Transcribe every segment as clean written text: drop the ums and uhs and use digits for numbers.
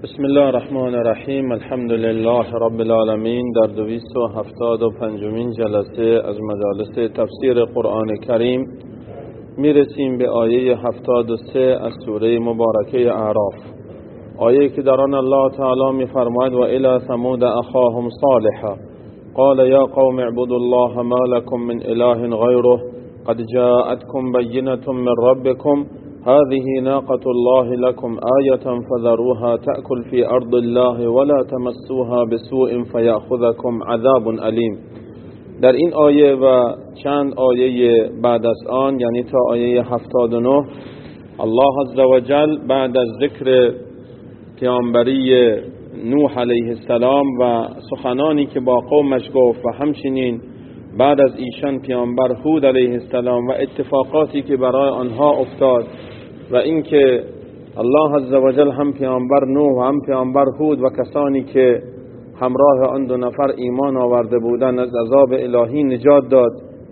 بسم الله الرحمن الرحیم. الحمد لله رب العالمین. در 275مین جلسه از مجالس تفسیر قرآن کریم میرسیم به آیه 73 از سوره مبارکه اعراف، آیه که در آن الله تعالی میفرماید و الی ثمود اخاهم صالحا قال یا قوم اعبدوا الله ما لكم من اله غیره قد جاءتكم بینة من ربكم هذه ناقة الله لكم آية فذروها تأكل في أرض الله ولا تمسوها بسوء فيأخذكم عذاب أليم. در این آیه و چند آیه بعد از آن، یعنی تا آیه 79، الله عز و جل بعد از ذکر پیامبری نوح علیه السلام و سخنانی که با قومش گفت و همچنین بعد از ایشان پیامبر هود علیه السلام و اتفاقاتی که برای آنها افتاد و اینکه الله عز و جل هم پیامبر نوح و هم پیامبر هود و کسانی که همراه آن دو نفر ایمان آورده بودند از عذاب الهی نجات داد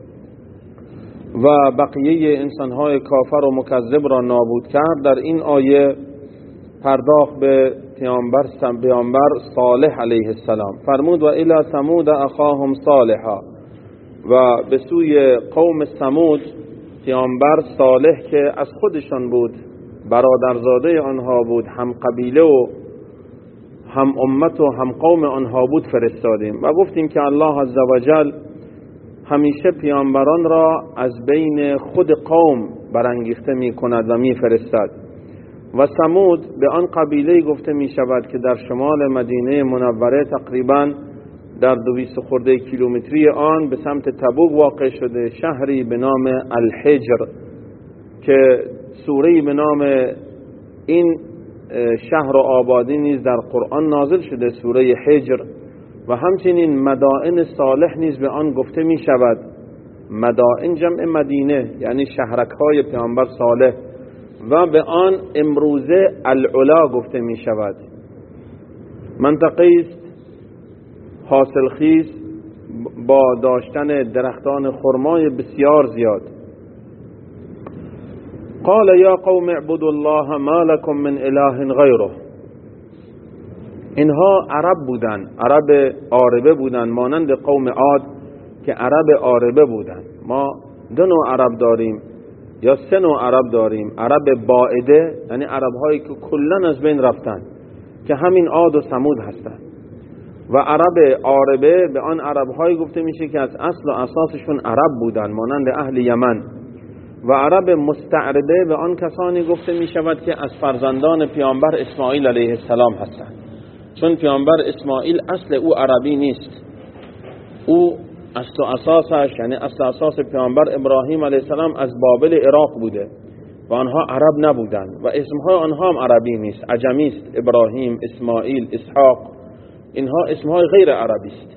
و بقیه انسانهای کافر و مکذب را نابود کرد، در این آیه پرداخت به پیامبر صالح علیه السلام. فرمود و الی ثمود اخاهم صالحا، و به سوی قوم ثمود پیامبر صالح که از خودشان بود، برادرزاده آنها بود، هم قبیله و هم امت و هم قوم آنها بود فرستادیم. و گفتیم که الله عز و جل همیشه پیامبران را از بین خود قوم برانگیخته می کند و می فرستد. و ثمود به آن قبیله گفته می شود که در شمال مدینه منوره تقریباً در 200 خورده کیلومتری آن به سمت تبوک واقع شده، شهری به نام الحجر که سوره‌ای به نام این شهر و آبادی نیز در قرآن نازل شده، سوره حجر. و همچنین مدائن صالح نیز به آن گفته می شود. مدائن جمع مدینه، یعنی شهرک‌های پیامبر صالح، و به آن امروزه العلا گفته می شود. منطقه است حاصل خیز با داشتن درختان خرمای بسیار زیاد. قال یا قوم اعبدوا الله ما لكم من اله غیره. اینها عرب بودن، عرب عاربه بودن، مانند قوم عاد که عرب عاربه بودن. ما دو نوع عرب داریم یا سه نوع عرب داریم. عرب بائده، یعنی عرب هایی که کلن از بین رفتن که همین عاد و ثمود هستند، و عرب عاربه به آن عرب های گفته میشه که از اصل و اساسشون عرب بودن، مانند اهل یمن. و عرب مستعربه به آن کسانی گفته می شود که از فرزندان پیامبر اسماعیل علیه السلام هستند، چون پیامبر اسماعیل اصل او عربی نیست، او اصل و اساسش، یعنی اصل و اساس پیامبر ابراهیم علیه السلام از بابل عراق بوده و آنها عرب نبودند و اسمهای آنها هم عربی نیست، عجمی است. ابراهیم، اسماعیل، اسحاق، اینها اسمهای غیر عربی است.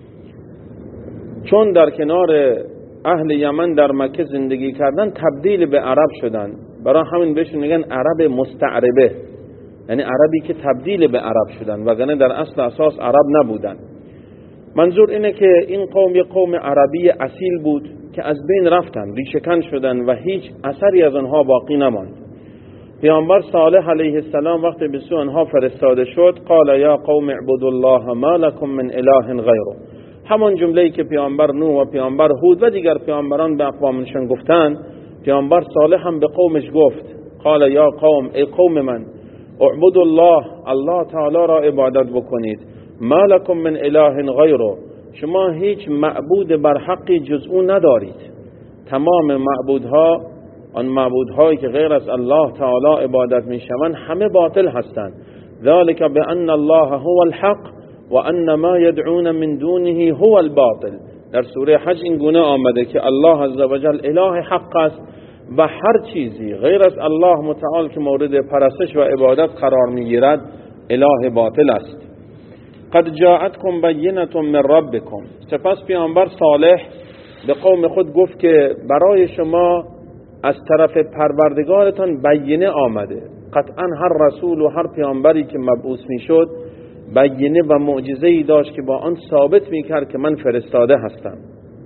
چون در کنار اهل یمن در مکه زندگی کردن تبدیل به عرب شدن، برای همین بهشون میگن عرب مستعربه، یعنی عربی که تبدیل به عرب شدن، وگرنه در اصل اساس عرب نبودن. منظور اینه که این قوم یک قوم عربی اصیل بود که از بین رفتن، ریشه‌کن شدن و هیچ اثری از آنها باقی نماند. پیامبر صالح علیه السلام وقتی به سوی آنها فرستاده شد، قال یا قوم اعبدوا الله ما لكم من اله غیره، همان جمله‌ای که پیامبر نوح و پیامبر هود و دیگر پیامبران به اقوامشان گفتند، پیامبر صالح هم به قومش گفت. قال یا قوم، ای قوم من، اعبدوا الله تعالی را عبادت بکنید، ما لكم من اله غیره، شما هیچ معبود بر حقی جز او ندارید. تمام معبودها، آن معبودهایی که غیر از الله تعالی عبادت میشوند، همه باطل هستند. ذلك بان الله هو الحق و ان ما یدعون من دونه هو الباطل. در سوره حج این گونه آمده که الله عز و جل اله حق است و هر چیزی غیر از الله متعال که مورد پرستش و عبادت قرار میگیرد اله باطل است. قد جاءتكم بینة من ربکم. سپس پیامبر صالح به قوم خود گفت که برای شما از طرف پروردگارتان بینه آمده. قطعا هر رسول و هر پیامبری که مبعوث میشد بینه و معجزه‌ای داشت که با آن ثابت میکرد که من فرستاده هستم.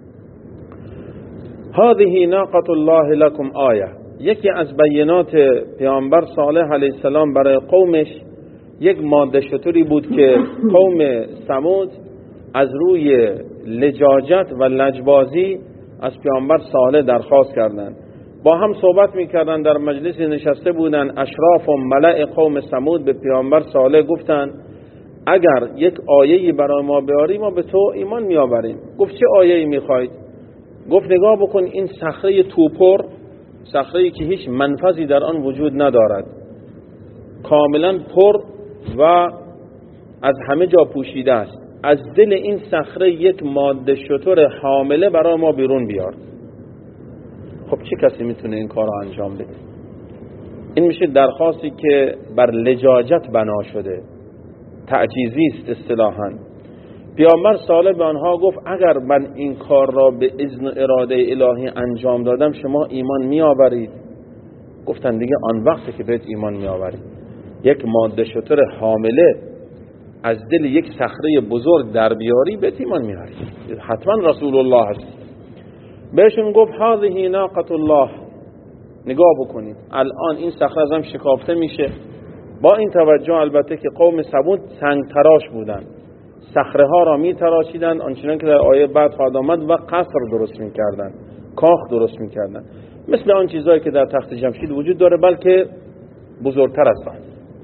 هذه ناقة الله لكم آیه. یکی از بینات پیامبر صالح علیه السلام برای قومش یک ماده شتری بود که قوم ثمود از روی لجاجت و لجبازی از پیامبر صالح درخواست کردند. با هم صحبت میکردن، در مجلس نشسته بودن. اشراف و ملأ قوم ثمود به پیامبر صالح گفتند اگر یک آیه‌ای برای ما بیاری ما به تو ایمان میآوریم. گفت چه آیه‌ای میخواید؟ گفت نگاه بکن این صخره توپر، صخره‌ای که هیچ منفذی در آن وجود ندارد، کاملا پر و از همه جا پوشیده است. از دل این صخره یک ماده شتر حامله برای ما بیرون بیار. خب چه کسی میتونه این کار رو انجام بده؟ این میشه درخواستی که بر لجاجت بنا شده، تعجیزی است اصطلاحاً. پیامبر صالح به آنها گفت اگر من این کار را به اذن و اراده الهی انجام دادم شما ایمان می آورید؟ گفتن دیگه آن وقتی که بهت ایمان می آورید. یک ماده شتر حامله از دل یک صخره بزرگ در بیاری بهت ایمان می آورید، حتما رسول الله هست. بهشون گفت هذه ناقة الله، نگاه بکنید الان این صخره ازم شکافته میشه. با این توجه البته که قوم ثمود سنگ تراش بودن، صخره ها را می تراشیدن آنچنان که در آیه بعد خواهد آمد و قصر درست می کردن، کاخ درست می کردن، مثل آن چیزهایی که در تخت جمشید وجود داره بلکه بزرگتر از آن.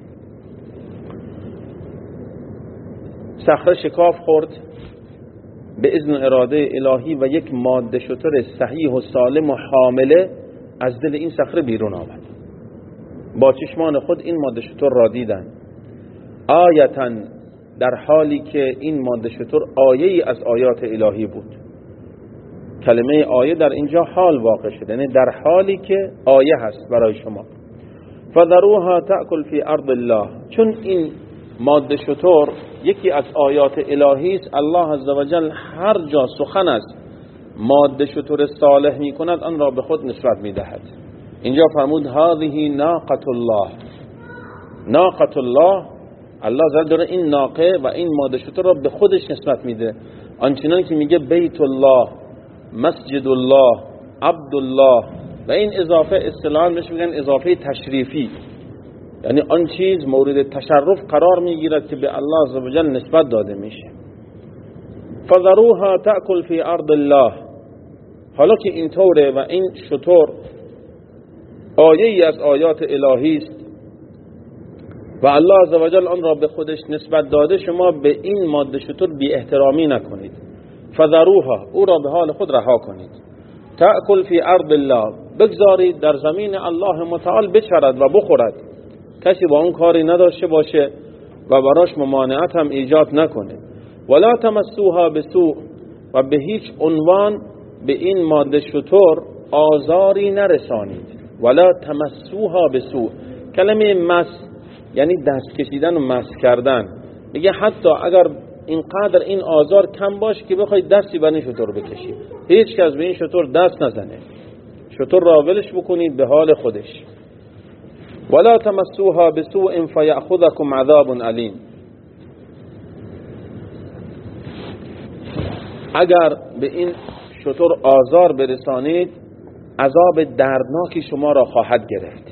صخره شکاف خورد به اذن اراده الهی و یک ماده شتر صحیح و سالم و حامله از دل این صخره بیرون آمد. با چشمان خود این ماده شتر را دیدن، آیتاً، در حالی که این ماده شتر آیه‌ای از آیات الهی بود. کلمه آیه در اینجا حال واقع شده، یعنی در حالی که آیه هست برای شما. فذروها تأکل فی ارض الله، چون این ماده شتر یکی از آیات الهی است، الله عزوجل هر جا سخن است ماده شتر صالح می کند آن را به خود نسبت می دهد. اینجا فرمود هذه ناقة الله، ناقة الله، الله زال داره این ناقه و این ماده شتر را به خودش نسبت میده، آنچنان که میگه بیت الله، مسجد الله، عبد الله، و این اضافه اصطلاحاً بهش میگن اضافه تشریفی، یعنی آن چیز مورد تشرف قرار میگیرد که به الله عزوجل نسبت داده میشه. فذروها تأکل فی ارض الله، حالا که اینطوره و این شتر آیه‌ای از آیات الهی است و الله عزوجل آن را به خودش نسبت داده، شما به این ماده شتر بی احترامی نکنید. فذروها، او را به حال خود رها کنید. تأکل فی ارض الله، بگذارید در زمین الله متعال بچرد و بخورد، کسی با اون کاری نداشته باشه و براش ممانعت هم ایجاد نکنه. ولا تمسوها بسوء، و به هیچ عنوان به این ماده شتر آزاری نرسانید. ولا تمسوها بسوء، کلمه مس یعنی دست کشیدن و مس کردن، میگه حتی اگر اینقدر این آزار کم باشه که بخواید دستی بر این شتر بکشید، هیچ کس به این شتر دست نزنه، شتر را ولش بکنید به حال خودش. ولا تمسوها بسوء فیأخذکم عذاب علیم، اگر به این شتر آزار برسانید عذاب دردناکی شما را خواهد گرفت.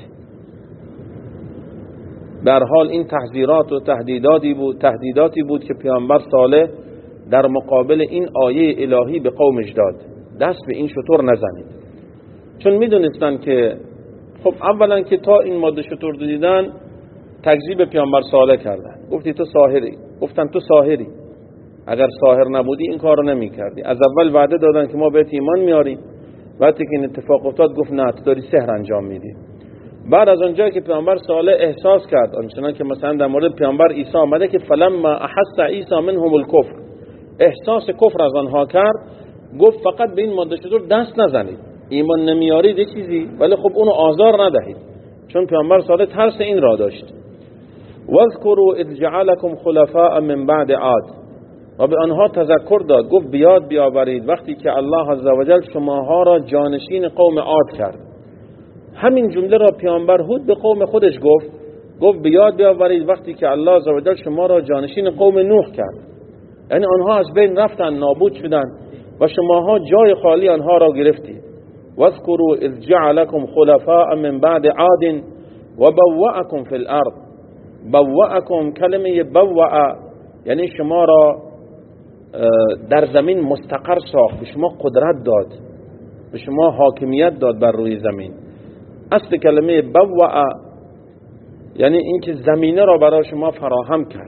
در حال این تحذیرات و تهدیداتی بود که پیامبر صالح در مقابل این آیه الهی به قومش داد، دست به این شتر نزنید. چون میدونستن که خب اولا که تا این ماده شتر دیدن تکذیب پیامبر صالح کردن، گفتی تو ساحری، گفتن تو ساحری، اگر ساحر نبودی این کارو نمیکردی. از اول وعده دادن که ما بهت ایمان میاریم، وقتی که این اتفاق افتاد گفت نه تو داری سحر انجام میدی. بعد از اونجایی که پیامبر صالح احساس کرد، آنچنان که مثلا در مورد پیامبر عیسی آمده که فلما احس عیسی منهم الکفر، احساس کفر از آنها کرد، گفت فقط به این ماده شتر دست نزنید، ایمان نمیارید یه چیزی، ولی خب اونو آزار ندهید، چون پیامبر صالح ترس این را داشت. واذکروا اذ جعلکم خلفاء من بعد عاد، و به آنها تذکر داد، گفت بیاد بیاورید وقتی که الله عزوجل شماها را جانشین قوم عاد کرد. همین جمله را پیامبر هود به قوم خودش گفت بیاد بیاورید وقتی که الله عزوجل شما را جانشین قوم نوح کرد، یعنی آنها از بین رفتن، نابود شدن و شماها جای خالی آنها را گرفتید. واذکروا اذ جعلکم خلفاء من بعد عاد و بوأکم فی الارض، بوأکم، کلمه بوأ یعنی شما را در زمین مستقر ساخت، به شما قدرت داد، به شما حاکمیت داد بر روی زمین. اصل کلمه بوأ یعنی اینکه زمینه را برای شما فراهم کرد.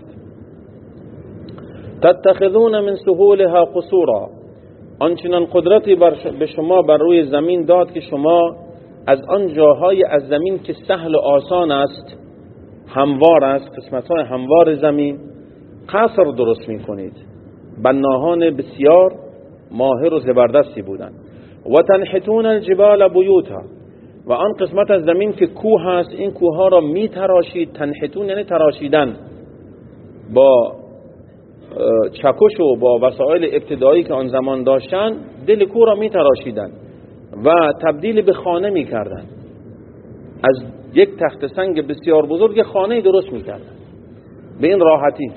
تتخذون من سهولها قصورا، آنچنان قدرتی به شما بر روی زمین داد که شما از آن جاهای از زمین که سهل و آسان است، هموار است، قسمت‌های هموار زمین، قصر درست می‌کنید. بناهان بسیار ماهر و زبردستی بودند. و تنحتون الجبال بیوتا، و آن قسمت از زمین که کوه است، این کوه ها را می تراشید. تنحتون یعنی تراشیدن، با چکش و با وسایل ابتدایی که آن زمان داشتن دل کوه را می تراشیدن و تبدیل به خانه می کردن. از یک تخت سنگ بسیار بزرگ خانه درست می کردن به این راحتی.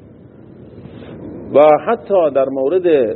و حتی در مورد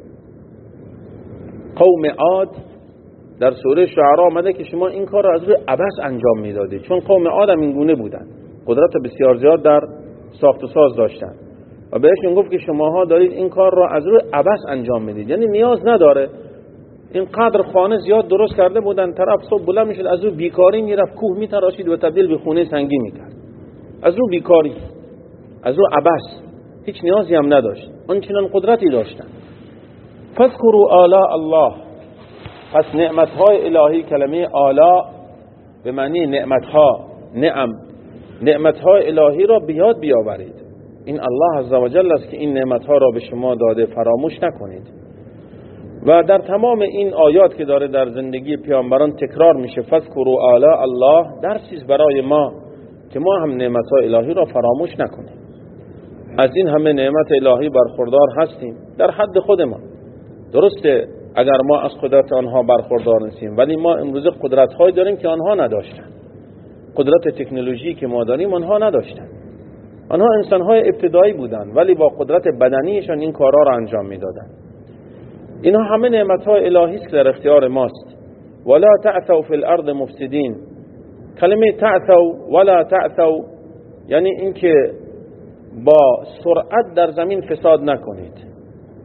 قوم عاد در سوره شعراء آمده که شما این کار را از روی عبث انجام میدادید، چون قوم عاد هم این گونه بودند، قدرت بسیار زیاد در ساخت و ساز داشتند و بهشون گفت که شماها دارید این کار را از روی عبث انجام میدید. یعنی نیاز نداره، اینقدر خانه زیاد درست کرده بودن، طرف صبح بلند میشد از روی بیکاری میرفت کوه میتراشید و تبدیل به خونه سنگی میکرد، از روی بیکاری، از روی عبث، هیچ نیازی هم نداشت، آنچنان قدرتی داشتن. فذكروا آلاء الله، پس نعمتهای الهی، کلمه آلاء به معنی نعمتها، نعمتهای الهی را بیاد بیاورید. این الله عزوجل است که این نعمتها را به شما داده، فراموش نکنید. و در تمام این آیات که داره در زندگی پیامبران تکرار میشه، فذكروا آلاء الله، درسی برای ما که ما هم نعمتهای الهی را فراموش نکنیم. از این همه نعمت الهی برخوردار هستیم در حد خود ما. درسته اگر ما از قدرت آنها برخوردار نیستیم، ولی ما امروز قدرت‌هایی داریم که آنها نداشتن. قدرت تکنولوژی که ما داریم آنها نداشتن. آنها انسان‌های ابتدایی بودند ولی با قدرت بدنیشان این کارها را انجام میدادند. اینها همه نعمت‌های الهی است که در اختیار ماست. ولا تعثوا فی الارض مفسدین، کلمه تعثوا ولا تعثوا یعنی اینکه با سرعت در زمین فساد نکنید،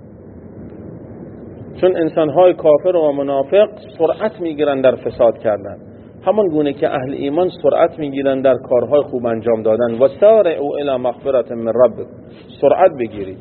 چون انسان‌های کافر و منافق سرعت میگیرن در فساد کردن، همان گونه که اهل ایمان سرعت میگیرن در کارهای خوب انجام دادن. و سارعوا الی مغفرة من ربکم، سرعت بگیرید.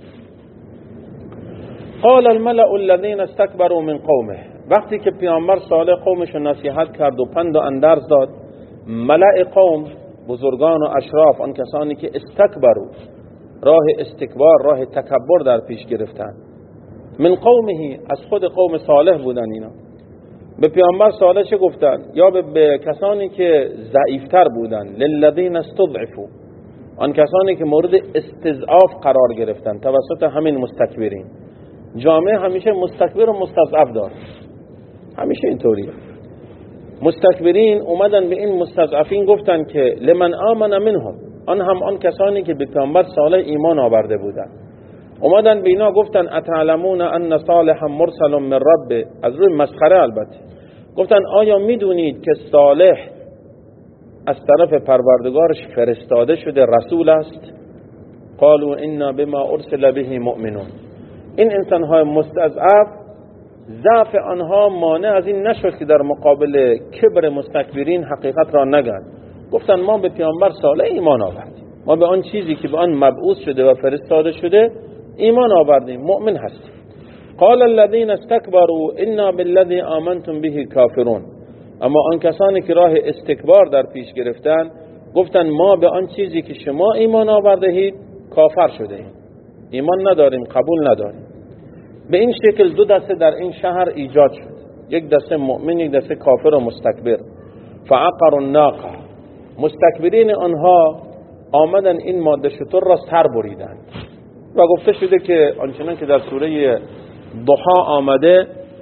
قال الملأ الذين استكبروا من قومه، وقتی که پیامبر صالح قومش نصیحت کرد و پند و اندرز داد، ملأ قوم، بزرگان و اشراف، آن کسانی که استکبروا، راه استکبار، راه تکبر در پیش گرفتن، من قومه، از خود قوم صالح بودن اینا، به پیامبر صالح چه گفتن؟ یا به کسانی که ضعیفتر بودن، للذین استضعفوا، آن کسانی که مورد استضعاف قرار گرفتن توسط همین مستکبرین. جامعه همیشه مستکبر و مستضعف داره، همیشه اینطوریه. مستکبرین اومدن به این مستضعفین گفتن که لمن آمن منهم، آن کسانی که به پیامبر صالح ایمان آورده بودن، اومدن به اینا گفتن اتعلمون ان صالحا مرسل من رب، از روی مسخره البته، گفتن آیا میدونید که صالح از طرف پروردگارش فرستاده شده، رسول است؟ قالوا انا بما ارسل به مؤمنون. این انسان‌های مستضعف، ضعف آنها مانع از این نشد که در مقابل کبر مستکبرین حقیقت را نگن. گفتن ما به پیامبر صالح ایمان آوردیم، ما به آن چیزی که به آن مبعوث شده و فرستاده شده ایمان آوردیم، مؤمن هستیم. قال الذين استكبروا انا بالذي آمنتم به کافرون، اما آن کسانی که راه استکبار در پیش گرفتن گفتن ما به آن چیزی که شما ایمان آورده اید کافر شده ایم، ایمان نداریم، قبول نداریم. به این شکل دو دسته در این شهر ایجاد شد، یک دسته مؤمن، یک دسته کافر و مستکبر. فعقروا الناقه، مستکبرین آنها آمدن این ماده شتر را سر بریدند و گفته شده که آنچنان که در سوره ضحی آمده،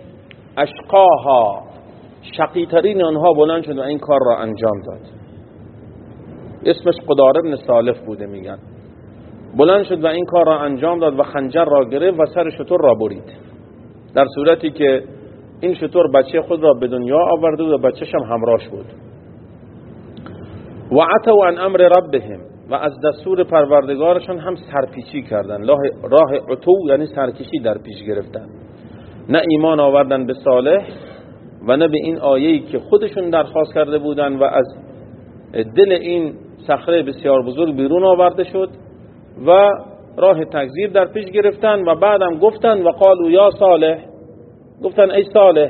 اشقاها، شقیترین آنها بلند شد و این کار را انجام داد. اسمش قدار ابن سالف بوده، میگن بلند شد و این کار را انجام داد و خنجر را گرفت و سر شتر را برید، در صورتی که این شتر بچه خود را به دنیا آورده و بچه‌ش هم همراهش بود. و عتوا عن امر ربهم، و از دستور پروردگارشان هم سرپیچی کردن. راه عتو یعنی سرکشی در پیش گرفتن. نه ایمان آوردن به صالح و نه به این آیه‌ای که خودشون درخواست کرده بودن و از دل این صخره بسیار بزرگ بیرون آورده شد و راه تکذیب در پیش گرفتن و بعدم گفتن و قالوا یا صالح، گفتن ای صالح،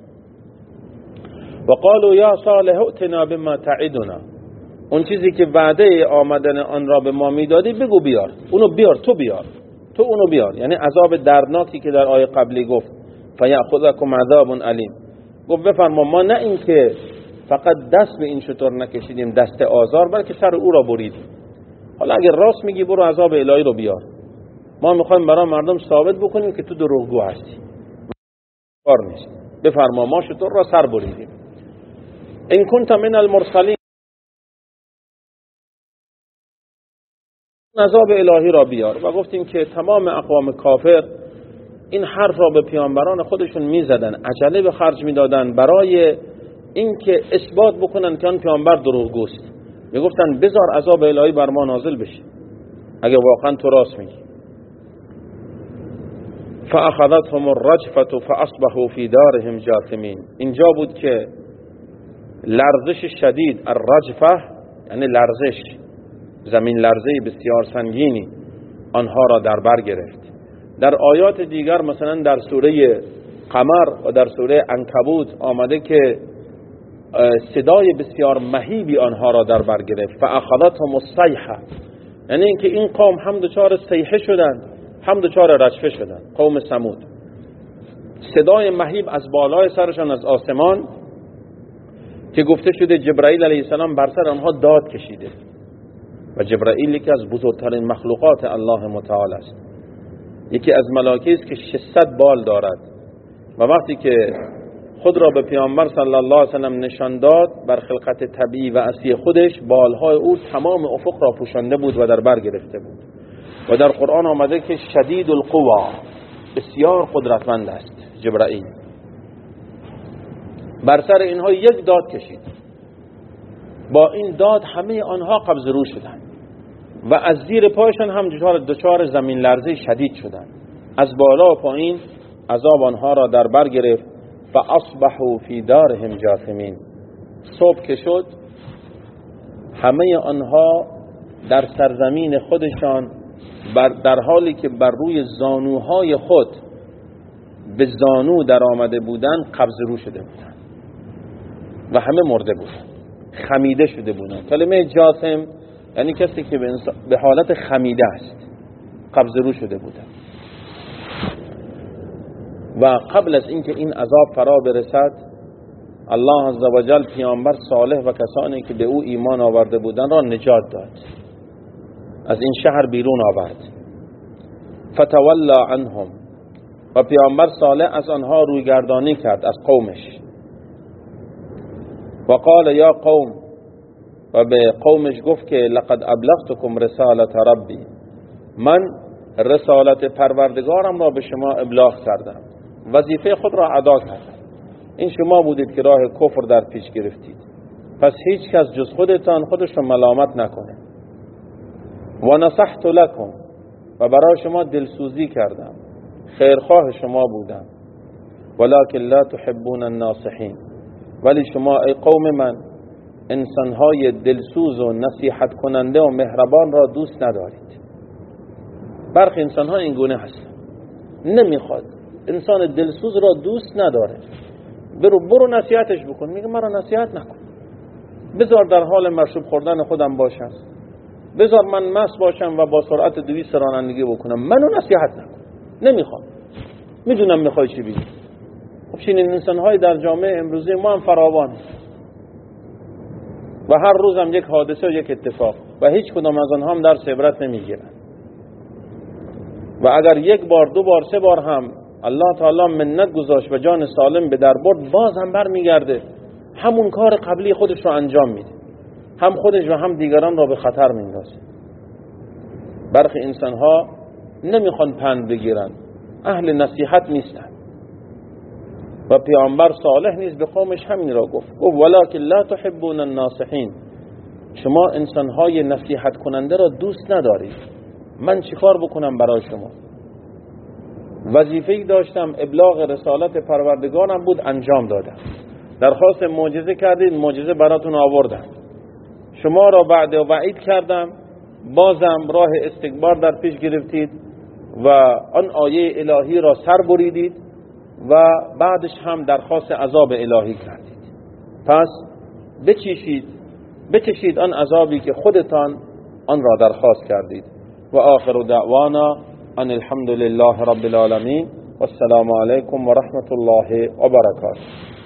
و قالوا یا صالح ائتنا بما تعدنا، اون چیزی که وعده آمدن آن را به ما میدادی بگو بیار، اونو بیار، تو اونو بیار. یعنی عذاب دردناکی که در آیه قبلی گفت فیأخذکم عذاب علیم، گفت بفرما ما نه این که فقط دست به این شطور نکشیدیم دست آزار، بلکه سر او را بریدیم. حالا اگر راست میگی برو عذاب الهی رو بیار، ما میخوایم برای مردم ثابت بکنیم که تو دروغگو هستی، کار نیست. بفرما ما شطور را سر بریدیم. ان کنت من المرسلین، عذاب الهی را بیار. و گفتیم که تمام اقوام کافر این حرف را به پیامبران خودشون میزدن، عجله به خرج میدادن برای اینکه اثبات بکنن که آن پیامبر دروغگوست. میگفتن بذار عذاب الهی بر ما نازل بشه اگه واقعا تو راست میگی. فاخذتهم الرجفة فاصبحوا في دارهم جاثمین. اینجا بود که لرزش شدید، الرجفه یعنی لرزش، زمین لرزه بسیار سنگینی آنها را در بر گرفت. در آیات دیگر مثلا در سوره قمر و در سوره عنکبوت آمده که صدای بسیار مهیبی آنها را در بر گرفت. فاخذتهم الصیحه، یعنی اینکه این قوم هم دچار صیحه شدند هم دچار رجفه شدند. قوم ثمود صدای مهیب از بالای سرشان از آسمان که گفته شده جبرائیل علیه السلام بر سر آنها داد کشیده و جبرائیل یکی از بزرگترین مخلوقات الله متعال است، یکی از ملائکه است که 600 بال دارد و وقتی که خود را به پیامبر صلی الله علیه و سلم نشان داد بر خلقت طبیعی و اصلی خودش، بالهای او تمام افق را پوشانده بود و در بر گرفته بود. و در قرآن آمده که شدید القوا، بسیار قدرتمند است جبرائیل. بر سر اینها یک داد کشید، با این داد همه آنها قبض رو شدند و از زیر پایشان هم دچار زمین لرزه شدید شدند. از بالا و پایین عذاب آنها را در بر گرفت. فاصبحوا فی دارهم جاثمین. صبح که شد همه آنها در سرزمین خودشان در حالی که بر روی زانوهای خود به زانو در آمده بودند قبض رو شده بودند و همه مرده بودند، خمیده شده بودند. کلمه جاثم یعنی کسی که به حالت خمیده است، قبض رو شده بودند. و قبل از اینکه این عذاب فرا برسد، الله عزوجل پیامبر صالح و کسانی که به او ایمان آورده بودند را نجات داد، از این شهر بیرون آورد. فتولی عنهم، و پیامبر صالح از آنها رویگردانی کرد، از قومش. و قال یا قوم، و به قومش گفت که لقد ابلغتکم رسالت ربی، من رسالت پروردگارم را به شما ابلاغ کردم، وظیفه خود را ادا کردم. این شما بودید که راه کفر در پیش گرفتید، پس هیچ کس جز خودتان خودش را ملامت نکنه. و نصحت لکم، و برای شما دلسوزی کردم، خیرخواه شما بودم. ولکن لا تحبون الناصحین، ولی شما ای قوم من انسانهای دلسوز و نصیحت کننده و مهربان را دوست ندارید. برخی انسانها این گونه هستن، نمیخواد، انسان دلسوز را دوست نداره. برو نصیحتش بکن، میگه مرا نصیحت نکن، بذار در حال مشروب خوردن خودم باشم، بذار من مست باشم و با سرعت 200 رانندگی بکنم، منو نصیحت نکن، نمیخوام، میدونم میخوای چی بگی. خب چنین انسان‌های در جامعه امروزی ما هم فراوان و هر روز هم یک حادثه و یک اتفاق و هیچ کدام از آنها هم درس عبرت نمیگیرن. و اگر یک بار، دو بار، سه بار هم الله تعالی منت گذاشت و جان سالم به در برد، باز هم برمیگرده همون کار قبلی خودش رو انجام میده، هم خودش و هم دیگران را به خطر میندازه. برخی انسان‌ها نمیخوان پند بگیرن، اهل نصیحت نیستن. و پیامبر صالح نیز به قومش همین را گفت ولکن لا تحبون الناصحین، شما انسانهای نصیحت کننده را دوست ندارید. من چیکار بکنم برای شما؟ وظیفه‌ای داشتم، ابلاغ رسالت پروردگارم بود، انجام دادم. درخواست معجزه کردید، معجزه براتون آوردم. شما را بعد وعید کردم، بازم راه استکبار در پیش گرفتید و آن آیه الهی را سر بریدید و بعدش هم درخواست عذاب الهی کردید. پس بچشید آن عذابی که خودتان آن را درخواست کردید. و آخر دعوانا ان الحمد لله رب العالمین و السلام علیکم و رحمت الله و برکاته.